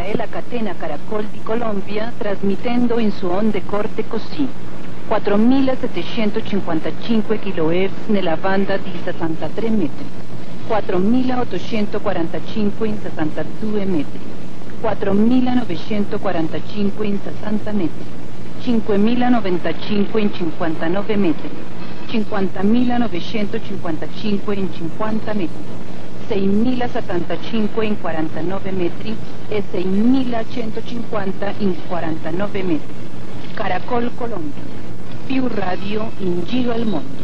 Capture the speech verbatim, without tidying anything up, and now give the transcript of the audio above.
è la catena Caracol di Colombia, trasmettendo in su onde corte così, quattromilasettecentocinquantacinque kHz nella banda di sessantatré metri, quattromilaottocentoquarantacinque in sessantadue metri, quattromilanovecentoquarantacinque in sessanta metri, cinquemilanovantacinque in cinquantanove metri, cinquantamilanovecentocinquantacinque in cinquanta metri, seimilasettantacinque in quarantanove metri e seimilacentocinquanta in quarantanove metri. Caracol Colombia, più radio in giro al mondo.